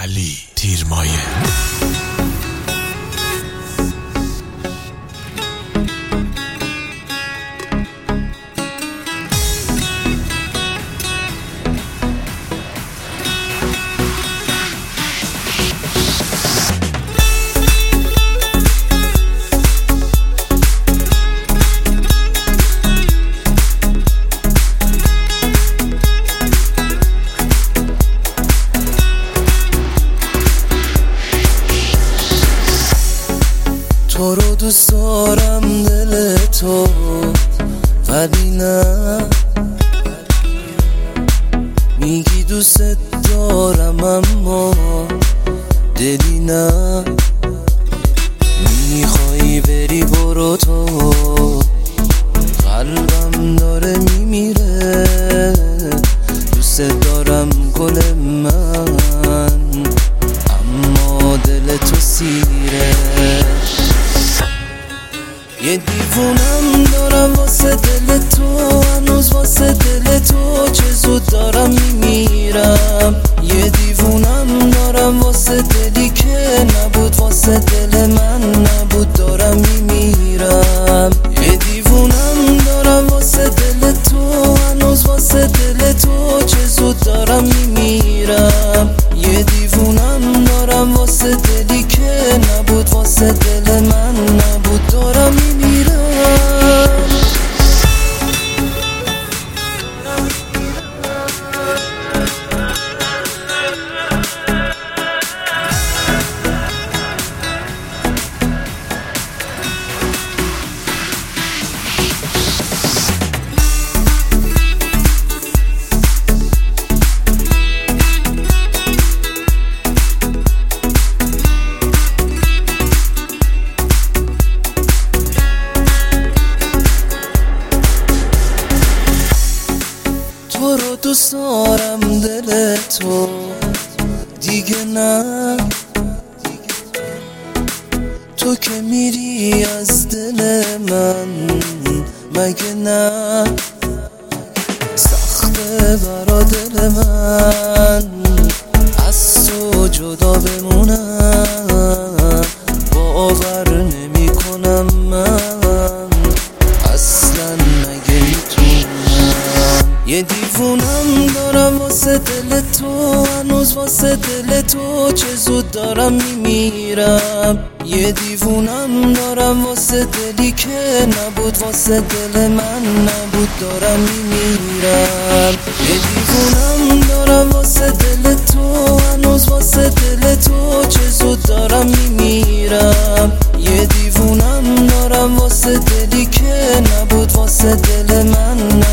علی تیرمایه. تو رو دوست دارم دل تو، ولی نه میگی دوست دارم اما دلی نه. میخوای بری برو تو، قلبم داره میمیره. دوست دارم گل من، اما دل تو سیره. یه دیوونم دارم واسه دل تو، هنوز واسه دل تو چه زود دارم میمیرم. یه دیوونم دارم واسه دلی که نبود، واسه دل من نبود، دارم میمیرم. یه دیوونم دارم واسه دل تو، هنوز واسه دل تو چه زود دارم میمیرم. یه دیوونم دارم واسه دلی که نبود، واسه دل من نبود، دارم میمیرم. تو رو دوست دارم دل تو، دیگه نه. تو که میری از دل من مگه نه. سخته برا دل من از تو جدا بمونم، باور نمی کنم من اصلا مگه میتونم. یه دیوونم دارم واسه دل تو، هنوز واسه دل تو چه زود دارم میمیرم. یه دیوونم دارم واسه دلی که نبود، واسه دل من نبود، دارم میمیرم. یه دیوونم دارم واسه دل تو، هنوز واسه دل تو چه زود دارم میمیرم. یه دیوونم دارم واسه دلی که نبود، واسه دل من